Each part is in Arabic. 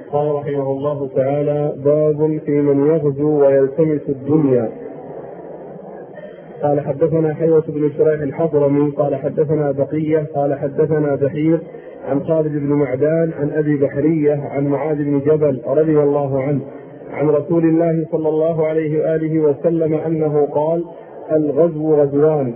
قال رحمه الله تعالى: باب في من يغزو ويلتمس الدنيا. قال حدثنا حيوة بن شريح الحضرمي قال حدثنا بقية قال حدثنا بحير عن خالد بن معدان عن أبي بحرية عن معاذ بن جبل رضي الله عنه عن رسول الله صلى الله عليه وآله وسلم أنه قال: الغزو غزوان،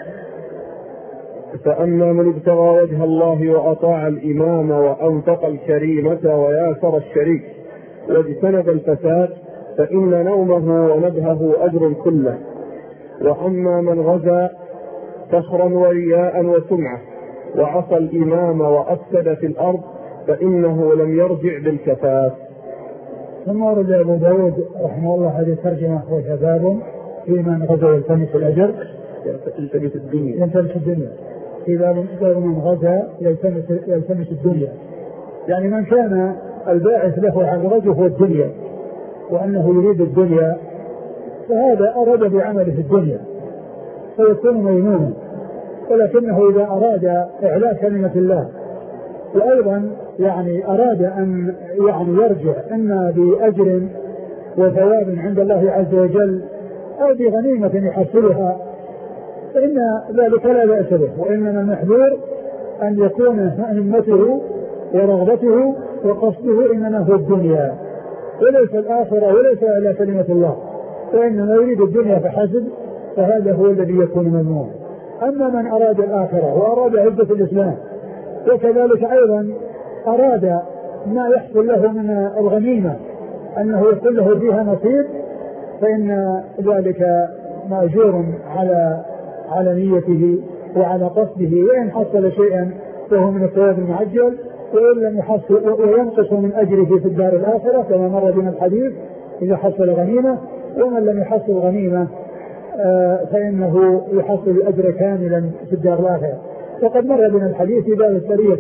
فأما من ابتغى وجه الله وأطاع الإمام وأنفق الكريمة وياسر الشريك واجتنب الفساد فإن نومه ونبهه أجر كله. وأما من غزا فخرا ورياء وسمعة وعصى الإمام وأفسد في الأرض فإنه لم يرجع بالكفاف. ثم ورد أبو داود رحمه الله هذه الترجمة وشباب في من غزا يلتمس الأجر يلتمس الدنيا إذا من غزا يلتمس الدنيا، يعني من كان الباعث له على الغزو هو الدنيا وأنه يريد الدنيا، فهذا أراد بعمله الدنيا فيكون ميمونا. ولكنه إذا أراد إعلاء كلمة الله وأيضا يعني أراد أن يعني يرجع إما بأجر وثواب عند الله عز وجل أو بغنيمة يحصلها فإن ذلك لا بأس به. وإنما المحذور أن يكون همته ورغبته وقصده إنما هو الدنيا وليس الآخرة وليس إلا كلمة الله، فإنما يريد الدنيا فحسب، فهذا هو الذي يكون ممنوع. أما من أراد الآخرة وأراد عزة الإسلام وكذلك أيضا أراد ما يحصل له من الغنيمة أنه يكون له فيها نصيب، فإن ذلك مأجور على نيته وعلى قصده، وإن حصل شيئا فهو من الثواب المعجل، وإن لم يحصل وينقص من أجره في الدار الآخرة كما مر بنا الحديث إذا حصل غنيمة. ومن لم يحصل غنيمة فإنه يحصل الأجر كاملا في الدار الآخرة. وقد مر بنا الحديث في باب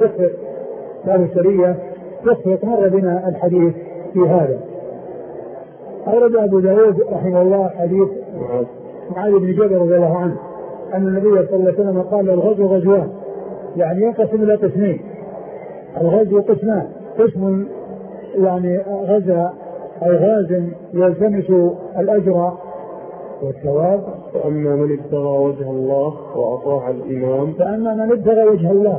السرية تخفق مر بنا الحديث في هذا. أورد أبو داود رحمه الله حديث معاذ بن جبل رضي الله عنه أن النبي صلى الله عليه وسلم قال: الغزو غزوان، يعني ينقسم إلى قسمين. الغزو قسمان: قسم يعني غزا أو غاز يلتمس الأجر والثواب، فأما من ابتغى وجه الله وأطاع الإمام، فأما من ابتغى وجه الله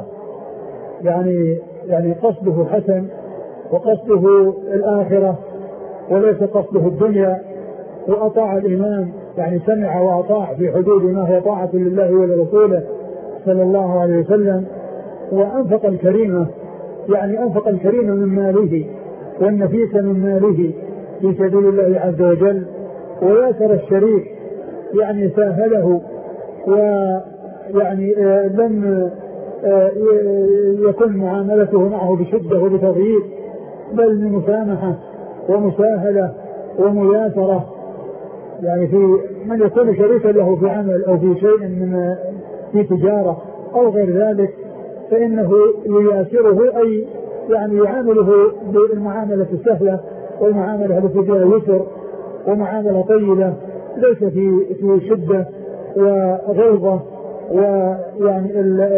يعني قصده حسن وقصده الآخرة وليس قصده الدنيا، وأطاع الإمام يعني سمع وأطاع في حدود ما هو طاعة لله ولرسوله صلى الله عليه وسلم، وأنفق الكريمة يعني أنفق الكريمة من ماله والنفيس من ماله في سبيل الله عز وجل، وياسر الشريك يعني ساهله ويعني لم يكن معاملته معه بشدة وبتضييق، بل بمسامحة ومساهلة ومياسرة، يعني في من يكون شريكا له في عمل أو في شيء من في تجارة أو غير ذلك فإنه يياسره، أي يعني يعامله بالمعاملة السهلة والمعاملة التي فيها يسر ومعاملة طيبة ليس في شدة وغلظة ويعني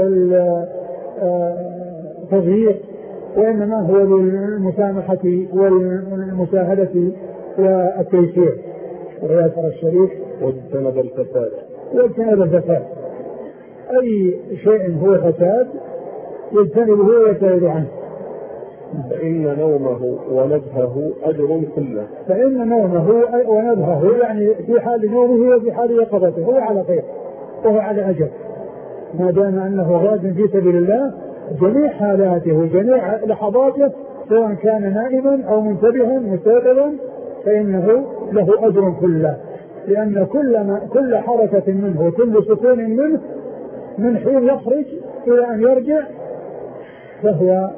التضييق، وإنما هو للمسامحة والمساهلة والتيسير وياسر الشريك واجتنب الفساد. أي شيء هو فساد يجتنبه ويبتعد عنه. فإن نومه ونبهه أجر كله. فإن نومه ونبهه يعني في حال نومه وفي حال يقظته هو على خير وهو على أجر، ما دام أنه غاز في سبيل الله جميع حالاته وجميع لحظاته سواء كان نائما أو منتبها مستيقظا فإنه له أجر كله، لأن كل حركة منه وكل سكون منه من حين يخرج إلى أن يرجع فإن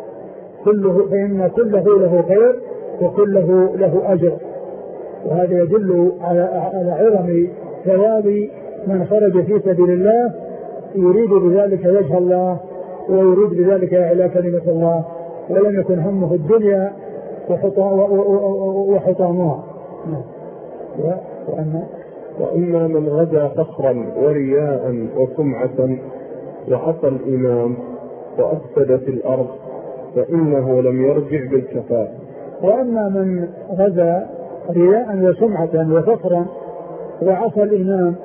كله له خير وكله له أجر. وهذا يدل على عظم ثواب من خرج في سبيل الله يريد بذلك وجه الله ويريد بذلك إعلاء كلمة الله، ولم يكن همه الدنيا وحطامها. وأما من غزا فخرا ورياء وسمعة وعصى الإمام وأفسد في الأرض فإنه لم يرجع بالكفاء. وأما من غزا رياء وسمعة وفخرا وعصى الإمام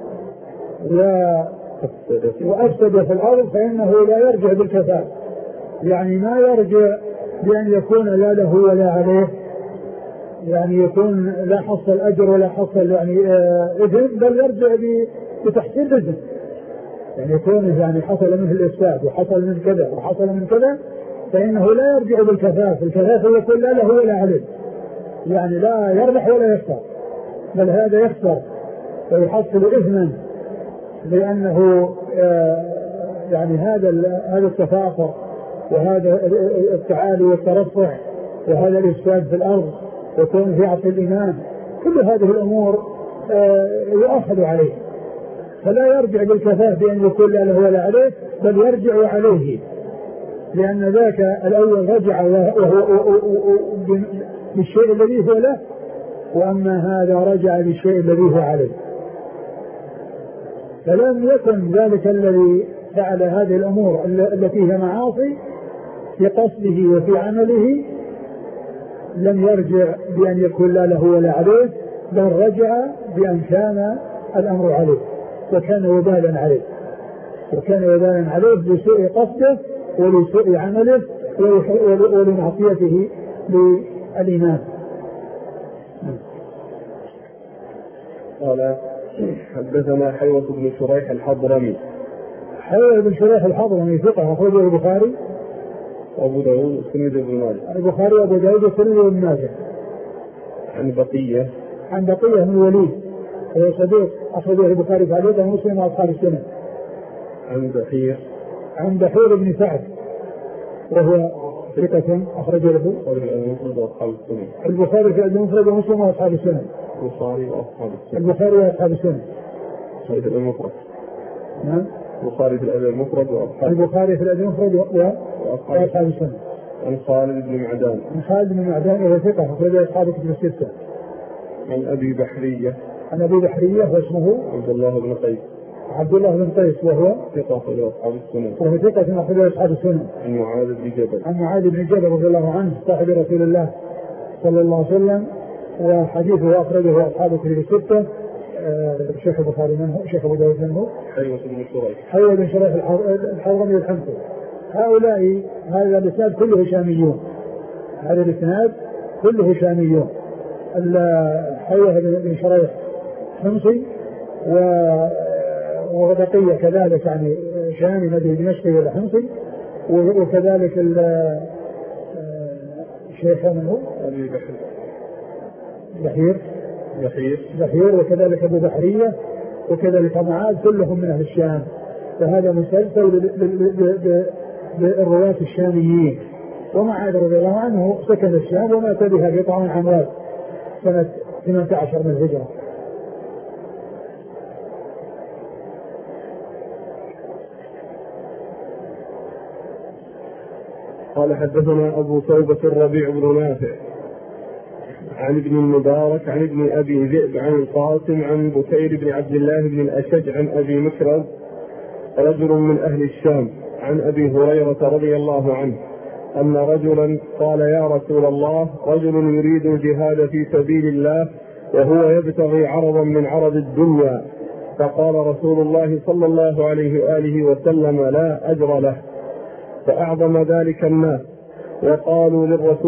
وأفسد في الأرض فإنه لا يرجع بالكفاءة، يعني ما يرجع بأن يكون لا له ولا عليه، يعني يكون لا حصل أجر ولا حصل يعني إثم، بل يرجع بتحصيل إثم، يعني يكون يعني حصل منه الإفساد وحصل من كذا وحصل من كذا، فإنه لا يرجع بالكفاف. الكفاف يكون لا له ولا عليه، يعني لا يربح ولا يخسر، بل هذا يخسر ويحصل إثما، لأنه يعني هذا التفاخر وهذا التعالي والترفع وهذا الإفساد في الأرض وكون في عصر الإمام، كل هذه الأمور يؤخذ عليه، فلا يرجع بالكفاف بأن يكون لا له ولا عليه، بل يرجع عليه، لأن ذاك الأول رجع بالشيء الذي هو له، وأما هذا رجع بالشيء الذي هو عليه. فلم يكن ذلك الذي فعل هذه الأمور التي هي معاصي في قصده وفي عمله لم يرجع بأن يكون لا له ولا عليه، بل رجع بأن كان الأمر عليه وكان وبالا عليه، وكان وبالا عليه لسوء قصده ولسوء عمله ولمعصيته للإمام. قال حدثنا حيوة بن شريح الحضرمي. حيوة بن شريح الحضرمي ثقة أخرجه البخاري وأبو داود والترمذي وابن ماجه. البخاري وأبو داود والترمذي وابن ماجه. عن بقية بن الوليد هو صديق أخرجه البخاري تعليقا ومسلم وأصحاب السنة. عن بحير بن سعد وهو ثقة أخرج له البخاري في المفرد ومسلم وأصحاب السنة. البخاري وأصحاب السنة. نعم. البخاري في الأدب المفرد وأصحاب السنة. عن خالد بن معدان وهو ثقة أخرج أصحاب كتب الستة. عن أبي بحرية واسمه عبد الله بن قيس وهو ثقة أخرج أصحاب السنة. وهو ثقة أخرج أصحاب السنة. عن معاذ بن جبل رضي الله عنه صاحب رسول الله صلى الله عليه وسلم، وحديثه أخرجه أصحاب كتب الستة. الشيخ البخاري منه، الشيخ أبو داود منه. حيوة بن شريح الحضرمي الحمصي. هؤلاء هذا الإسناد كله شاميون، حيوة بن شريح حمصي وغدقية كذلك، يعني شامي مدني دمشقي ولا حمصي، وكذلك الشيخ منه بحير وكذلك أبو بحرية وكذلك معاذ، كلهم من أهل الشام، فهذا مسلسل بالرواة الشاميين. ومعاذ رضي الله عنه سكن الشام ومات بها في طاعون عمواس سنة 18 من الهجرة. قال حدثنا أبو توبة الربيع بن نافع عن ابن المبارك عن ابن أبي ذئب عن القاسم عن بكير بن عبد الله بن الأشج عن أبي مكرز رجل من أهل الشام عن أبي هريرة رضي الله عنه أن رجلا قال يا رسول الله رجل يريد الجهاد في سبيل الله وهو يبتغي عرضا من عرض الدنيا، فقال رسول الله صلى الله عليه وآله وسلم لا أجر له. فأعظم ذلك الناس وقالوا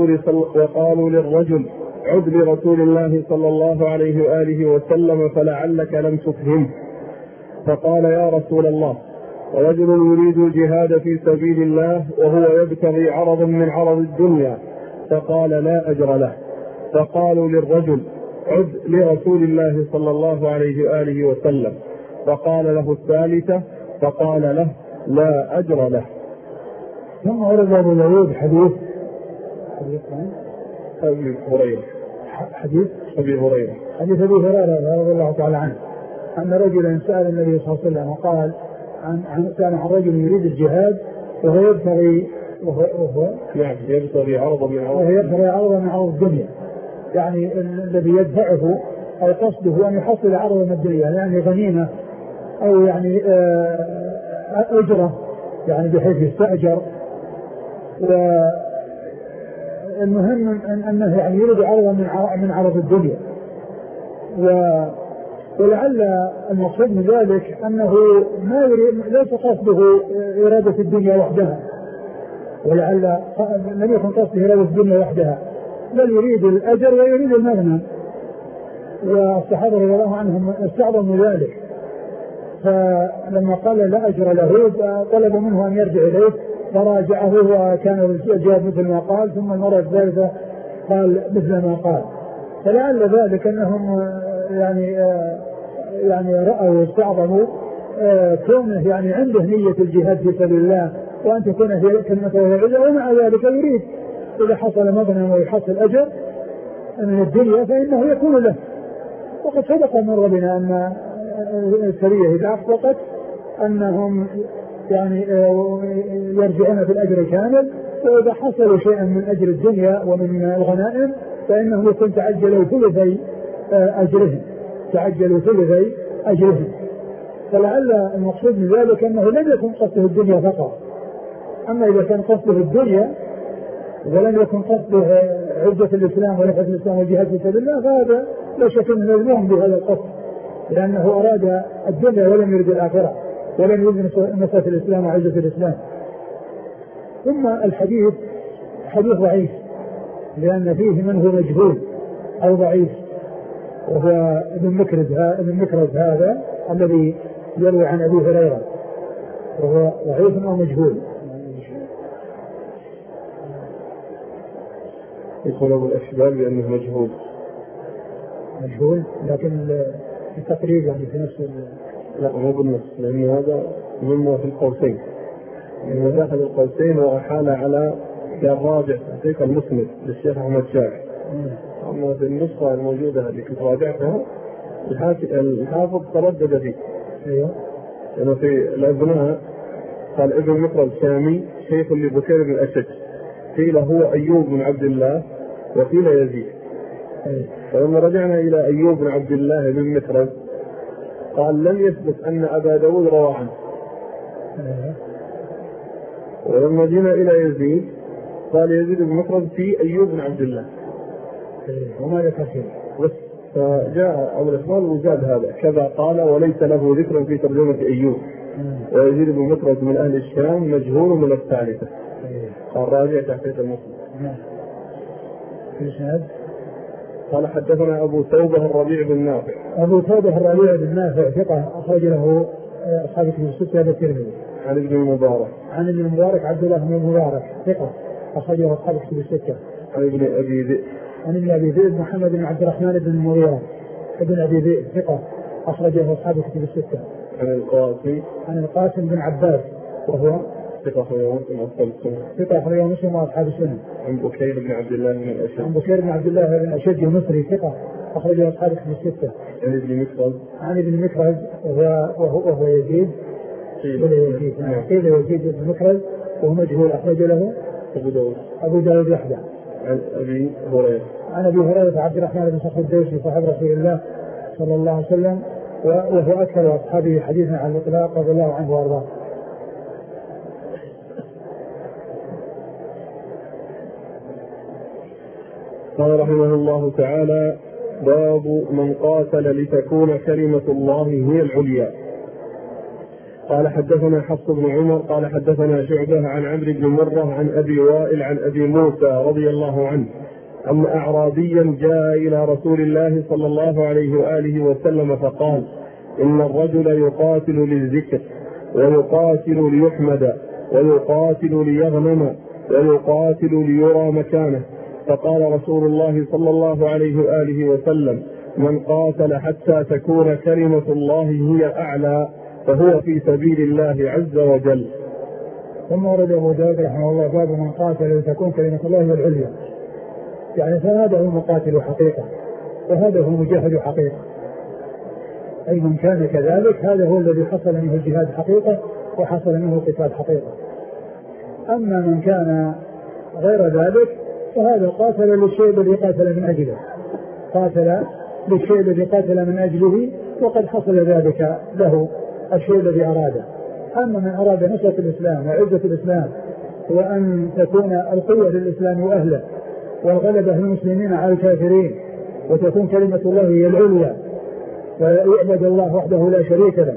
للرجل عد لرسول الله صلى الله عليه وآله وسلم فلعلك لم تفهم. فقال يا رسول الله رجل يريد الجهاد في سبيل الله وهو يبتغي عرضا من عرض الدنيا، فقال لا أجر له. فقالوا للرجل عد لرسول الله صلى الله عليه وآله وسلم، فقال له الثالثة فقال له لا أجر له. ثم ورد أبو داود حديث أبي هريرة رضي الله تعالى عنه أن رجلا سأل النبي صلى الله عليه وسلم وقال سأل عن رجل يريد الجهاد وهو يبتغي عرضا من عرض الدنيا، يعني الذي يدفعه أو قصده أن يحصل عرضا من الدنيا، يعني غنيمة أو يعني أجرة، يعني بحيث يستأجر المهم أنه يعني يريد عرضا من عرض الدنيا. ولعل المقصود من ذلك أنه ما يريد، ليس قصده إرادة الدنيا وحدها، ولعل لم يكن قصده إرادة الدنيا وحدها، بل يريد الأجر ويريد المغنم. والصحابة رضي الله عنهم استعظموا ذلك، فلما قال لا أجر له طلب منه أن يرجع إليه، فراجعه وكان الجواب مثل ما قال، ثم المرة الثالثة قال مثل ما قال. فلعل ذلك أنهم يعني رأوا واستعظموا كونه يعني عنده نية الجهاد في سبيل الله وأن تكون هي كلمته العليا، ومع ذلك يريد إذا حصل مغنم ويحصل أجر من الدنيا فإنه يكون له. وقد سبق من ربنا أن السرية إذا أخطأت أنهم يعني يرجعون في الأجر كامل، وإذا حصلوا شيئا من أجر الدنيا ومن الغنائم فإنهم يكون تعجلوا ثلثي أجرهم. فلعل المقصود من ذلك أنه لم يكن قصده الدنيا فقط. أما إذا كان قصده الدنيا ولم يكن قصده عزة الإسلام ونفع الإسلام والجهاد في سبيل الله، فهذا لا شك أنه مذموم بهذا القصد، لأنه أراد الدنيا ولم يرد الآخرة، ولم يرد نصرة الإسلام وعزة الإسلام. ثم الحديث حديث ضعيف، لأن فيه من هو مجهول أو ضعيف، وهو ابن مكرز هذا الذي يروي عن أبي هريرة، وهو ضعيف أو مجهول. يقول أبو الأشبال بأنه مجهول، لكن التقريب يعني في نفس لا مو بالنص، لأن هذا مما في القوسين، يعني داخل القوسين وأحال على الراجع تحقيق المسند للشيخ أحمد شاعر. أما في النسخة الموجودة اللي كنت راجعتها الحافظ تردد فيه، لأنه في الأبناء قال ابن مكرز الشامي شيخ لبكير بن الأشج، قيل هو أيوب بن عبد الله وقيل يزيد. فلما رجعنا إلى أيوب بن عبد الله بن مكرز قال لم يثبت أن أبا داود روى عنه. ولما جينا إلى يزيد قال يزيد بن مكرز في أيوب بن عبد الله، وما ذكر شيء بس. فجاء أبو الأشبال وزاد هذا كذا قال وليس له ذكر في ترجمة أيوب، ويزيد بن مكرز من أهل الشام مجهول من الثالثة. قال راجع تحقيق المسلم. قال حدثنا أبو توبة الربيع بن نافع. أبو توبة الربيع بن نافع ثقة أخرج له أصحاب الكتب الستة والترمذي. عن ابن المبارك عبد الله بن المبارك ثقة أخرج له أصحاب الكتب الستة. عن ابن أبي ذئب محمد بن عبد الرحمن بن المغيرة ابن أبي ذئب ثقة أخرج له أصحاب الكتب الستة. عن القاسم بن عباس وهو ثقة أخرج مسلم وأصحاب السنة. عن بكير بن عبد الله بن الأشج المصري ثقة أخرج له أصحاب الكتب الستة. عن ابن مكرز وهو يزيد قيل يزيد بن مكرز وهو مجهول أخرج له أبو داود وحده. عن أبي هريرة عبد الرحمن بن صخر الدوسي صاحب رسول الله صلى الله عليه وسلم، وهو أكثر أصحابه حديثا عن الإطلاق رضي الله عنه وأرضاه. قال رحمه الله تعالى: باب من قاتل لتكون كلمة الله هي العليا. قال حدثنا حفص بن عمر قال حدثنا شعبة عن عمرو بن مرة عن أبي وائل عن أبي موسى رضي الله عنه أن أعرابيا جاء إلى رسول الله صلى الله عليه وآله وسلم فقال: إن الرجل يقاتل للذكر ويقاتل ليحمد ويقاتل ليغنم ويقاتل ليرى مكانه. فقال رسول الله صلى الله عليه وآله وسلم: من قاتل حتى تكون كلمة الله هي أعلى فهو في سبيل الله عز وجل. ثم ورد أبو داود رحمه الله باب من قاتل لتكون كلمة الله هي العليا، يعني فهذا هو المقاتل حقيقة وهذا هو المجاهد حقيقة، أي من كان كذلك هذا هو الذي حصل منه الجهاد حقيقة وحصل منه القتال حقيقة. أما من كان غير ذلك فهذا قاتل للشيء الذي قاتل من أجله، قاتل للشيء الذي قاتل من أجله وقد حصل ذلك له الشيء الذي أراده. أما من أراد نصرة الإسلام وعزة الإسلام وأن تكون القوة للإسلام وأهله والغلبة للمسلمين على الكافرين، وتكون كلمة الله هي العليا، ويعبد الله وحده لا شريك له،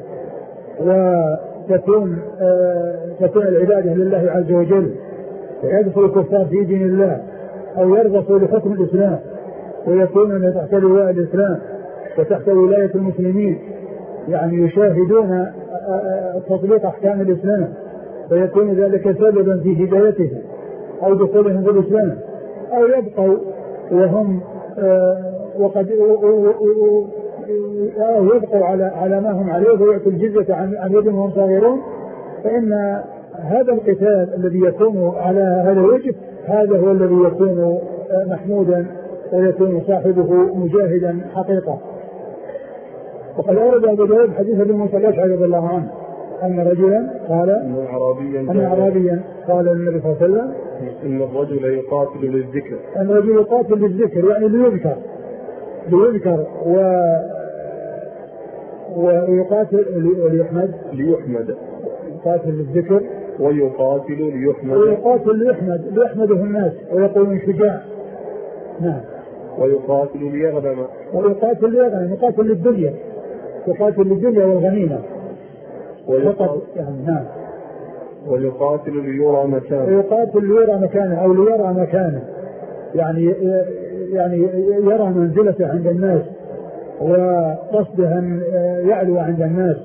وتكون العبادة لله عز وجل، ويدخل الكفار في دين الله أو يرغبوا لحكم الإسلام ويكونون تحت لواء الإسلام وتحت ولاية المسلمين، يعني يشاهدون تطبيق أحكام الإسلام، ويكون ذلك سببا في هدايتهم أو دخولهم في الإسلام، أو يبقوا وهم وقد يبقوا على ما هم عليه ويأتوا الجزية عن يد وهم صاغرون، فإن هذا القتال الذي يكون على هذا الوجه هذا هو الذي يكون محمودا ويكون صاحبه مجاهدا حقيقة. وقد أورد أبو داود حديث ابن موسى الأشعري رضي الله عنه أن رجلا قال أن أعرابيا قال للنبي صلى الله عليه وسلم إن الرجل يقاتل للذكر، أن الرجل يقاتل للذكر يعني ليذكر ويقاتل ليحمد يقاتل للذكر ويقاتل ليحمده الناس ويقولون شجاع. نعم. ويقاتل ليغنم، يقاتل للدنيا، يقاتل للدنيا والغنيمة فقط يعني. نعم. ويقاتل ليرى مكانه، أو ليرى مكانه، يعني يرى منزلته عند الناس وقصده أن يعلو عند الناس.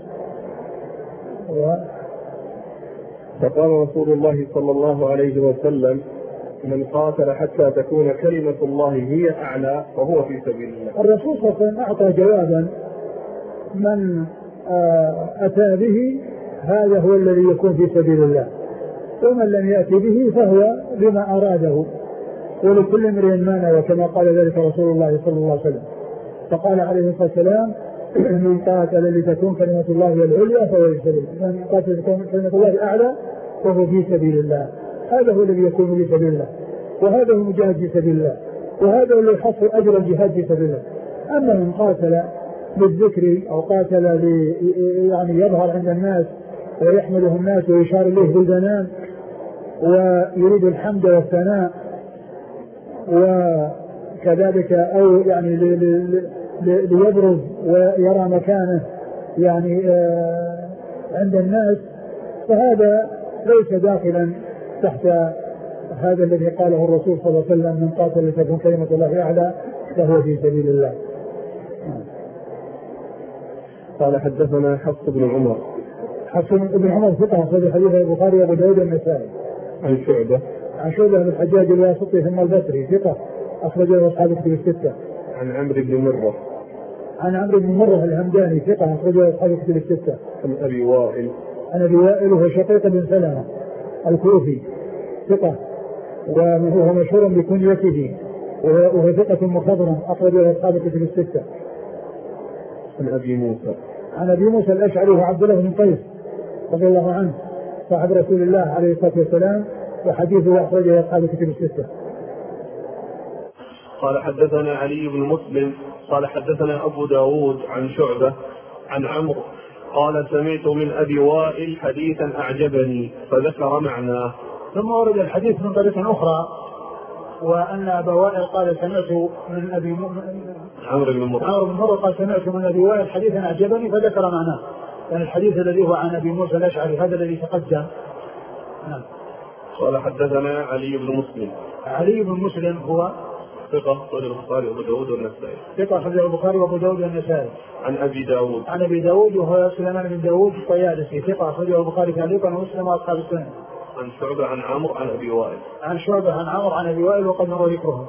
فقال رسول الله صلى الله عليه وسلم من قاتل حتى تكون كلمة الله هي أعلى فهو في سبيل الله. الرسول صلى الله عليه وسلم أعطى جوابا من أتى به هذا هو الذي يكون في سبيل الله، ومن لم يأتي به فهو لما أراده، ولكل امرئ ما نوى كما قال ذلك رسول الله صلى الله عليه وسلم. فقال عليه الصلاة والسلام من قاتل لتكون كلمة الله هي العليا فهو في سبيل الله، من قاتل لتكون كلمة الله أعلى فهو في سبيل الله. هذا هو الذي يكون في سبيل الله، وهذا هو المجاهد في سبيل الله، وهذا هو الذي يحصل أجر الجهاد في سبيل الله. أما من قاتل للذكر أو قاتل يعني يظهر عند الناس ويحمله الناس ويشار إليه بالبنان ويريد الحمد والثناء، وكذلك أو يعني ليبرز ويرى مكانه يعني عند الناس، فهذا ليس داخلا تحت هذا الذي قاله الرسول صلى الله عليه وسلم من قاتل لتكون كلمة الله أعلى فهو في سبيل الله. قال حدثنا حفص بن عمر. حفص بن عمر ثقة أخرج حديث البخاري وأبو داود والنسائي. عن شعبة بن الحجاج الواسطي ثم البصري ثقة أخرجه أصحاب الكتب الستة. عن عمرو بن مرة الهمداني ثقة أخرجه أصحاب الكتب الستة. عن أبي وائل وهو شقيق بن سلمة الكوفي ثقة وهو مشهور بكنيته وهو ثقة مخضرم أخرجه أصحاب الكتب الستة. عن أبي موسى الأشعري وعبد الله بن قيس رضي الله عنه صاحب رسول الله عليه الصلاة والسلام وحديثه أخرجه أصحاب الكتب الستة. قال حدثنا علي بن مسلم قال حدثنا أبو داود عن شعبة عن عمرو قال سمعت من أبي وائل حديثا أعجبني فذكر معناه. ثم ورد الحديث من طريق أخرى وأن أبا وائل قال سمعت من أبي عمرو بن مرة قال سمعت من أبي وائل حديثا أعجبني فذكر معناه، يعني الحديث الذي هو عن أبي موسى الأشعري هذا الذي تقدم. نعم. قال حدثنا علي بن مسلم هو ثقة أخرجه البخاري وأبو داود والنسائي. ثقة أخرجه البخاري وأبو داود والنسائي. عن أبي داود وهو سليمان بن داود الطيالسي ثقة أخرجه البخاري تعليقا ومسلم وأصحاب السنن. عن شعبة عن عمرو عن أبي وائل. عن أبي وائل وقد مر ذكره.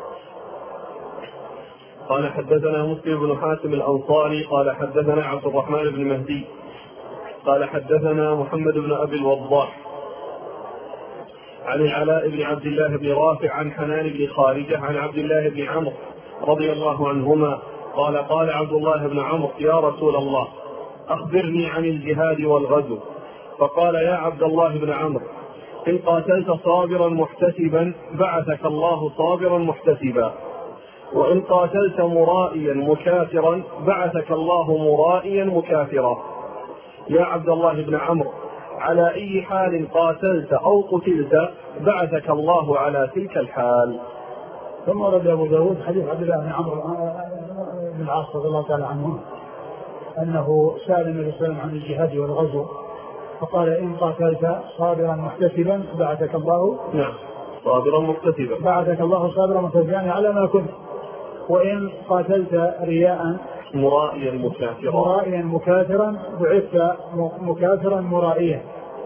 قال حدثنا مسلم بن حاتم الأنصاري قال حدثنا عبد الرحمن بن مهدي قال حدثنا محمد بن أبي الوضاح عن العلاء بن عبد الله بن رافع عن حنان بن خارجة عن عبد الله بن عمرو رضي الله عنهما قال قال عبد الله بن عمرو يا رسول الله أخبرني عن الجهاد والغزو. فقال يا عبد الله بن عمرو إن قاتلت صابرا محتسبا بعثك الله صابرا محتسبا، وإن قاتلت مرائيا مكافرا بعثك الله مرائيا مكافرا. يا عبد الله بن عمرو على أي حال قاتلت أو قتلت بعثك الله على تلك الحال. ثم ورد أبو داود حديث عبد الله بن عمرو بن العاص رضي الله تعالى عنه أنه سأل النبي صلى الله عليه وسلم عن الجهاد والغزو فقال إن قاتلت صابرا محتسبا بعثك الله. نعم صابرا محتسبا. بعثك الله صابرا محتسبا يعني على ما كنت. وإن قاتلت رياء مرائيا مكاثرا بعثت مكاثرا مرائيا.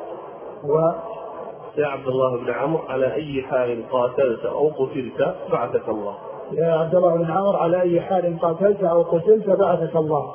يا عبد الله بن عمرو على أي حال قاتلت أو قتلت بعثك الله. يا عبد الله بن عمرو على أي حال قاتلت أو قتلت بعثك الله.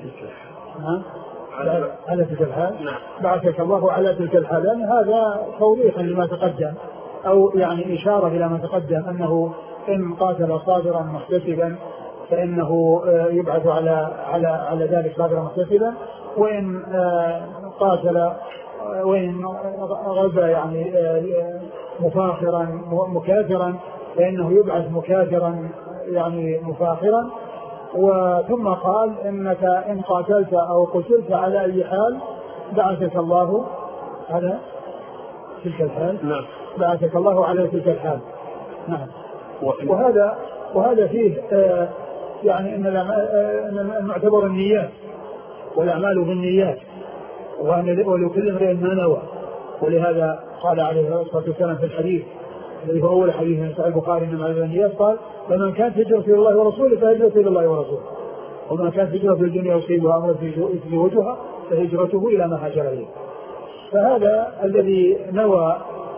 على تلك الحال. نعم. بعثك الله على تلك الحال. يعني هذا توضيحا لما تقدم أو يعني إشارة إلى ما تقدم أنه إن قاتل صابرا محتسبا فإنه يبعث على ذلك صابرا محتسبا. وإن قاتل وإن غزا يعني مفاخرا مكاثرا فإنه يبعث مكاثرا يعني مفاخرا. وثم قال إنك إن قاتلت أو قتلت على أي حال بعثك الله على تلك الحال. نعم. بعثك الله على تلك الحال. نعم. وهذا فيه يعني إن المعتبر النيات والأعمال بالنيات ولكل امرئ ما نوى. ولهذا قال عليه الصلاة والسلام في الحديث الذي هو أول حديث من صحيح البخاري إنما النيات قال فمن كانت هجرته إلى الله ورسوله فهجرته إلى الله ورسوله ومن كانت هجرته في الدنيا يصيبها أمر في وجهها فهجرته إلى ما هاجر إليه. فهذا الذي نوى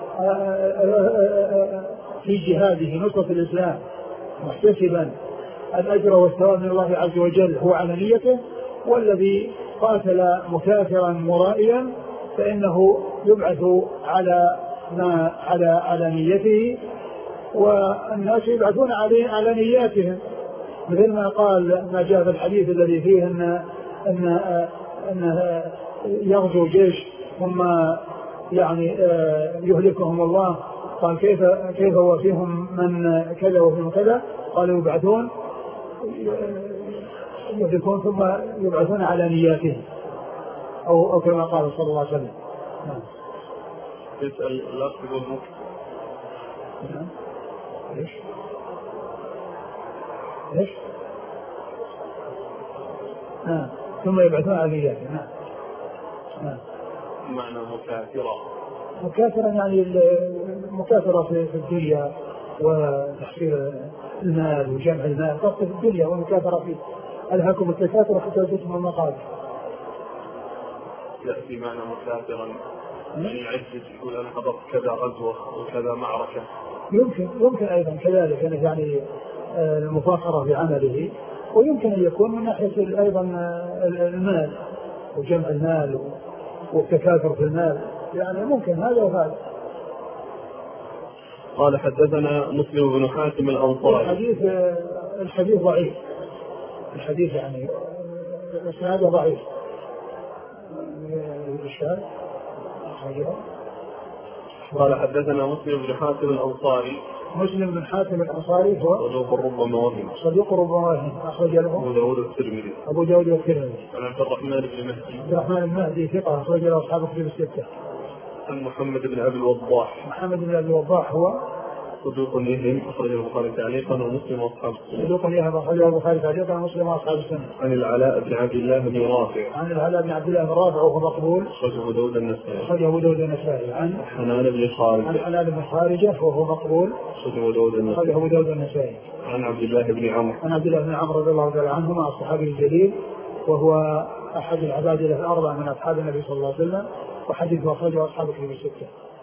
في جهاده نصرة الإسلام محتسبا الأجر والثواب من الله عز وجل هو على نيته. والذي قاتل مكافرا مرائيا فإنه يبعث على نيته والناس يبعثون على نياتهم مثل ما قال ما جاء في الحديث الذي فيه أن يغزو جيش ثم يعني يهلكهم الله. قال كيف وفيهم من كذا وفيهم كذا قالوا يبعثون يهلكون ثم يبعثون على نياتهم أو كما قال صلى الله عليه وسلم. يسأل الله يقول نعم. إيش؟ ثم يبعثون على نياتهم. نعم. معنى مكاثرة يعني المكاثرة في الدنيا وتحصيل المال وجمع المال قصد في الدنيا والمكاثرة فيه. ألهاكم التكاثر حتى زرتم المقابر. يأتي معنى مكاثرا يعني يعجز يقول أنا حضرت كذا غزوة وكذا معركة. يمكن أيضا كذلك يعني المفاخرة في عمله. ويمكن أن يكون من ناحية أيضا المال وجمع المال والتكاثر في المال يعني ممكن هذا وهذا. قال حدثنا مسلم بن حاتم الأنصاري. الحديث ضعيف. الحديث يعني هذا ضعيف. قال حدثنا مسلم بن حاتم الأنصاري. مسلم بن حاتم الأنصاري هو صديق ربما وهم أخرج له أبو داود والترمذي. عن عبد الرحمن بن المهدي ثقة أخرج له أصحاب الكتب الستة. عن محمد بن أبي الوضاح هو صدوق يهم أخرج البخاري تعليقا ومسلم وأصحاب السنة. صدوق يهم أخرج البخاري تعليقا ومسلم وأصحاب السنة. عن العلاء بن عبد الله بن رافع وهو مقبول. أخرجه أبو داود النسائي. عن حنان بن خارجة وهو مقبول. أخرجه أبو داود النسائي. عن عبد الله بن عمرو رضي الله تعالى عنهما الصحابي الجليل وهو أحد العباد الأربعة من أصحاب النبي صلى الله عليه وسلم وحديثه أخرجه أصحاب الكتب الستة.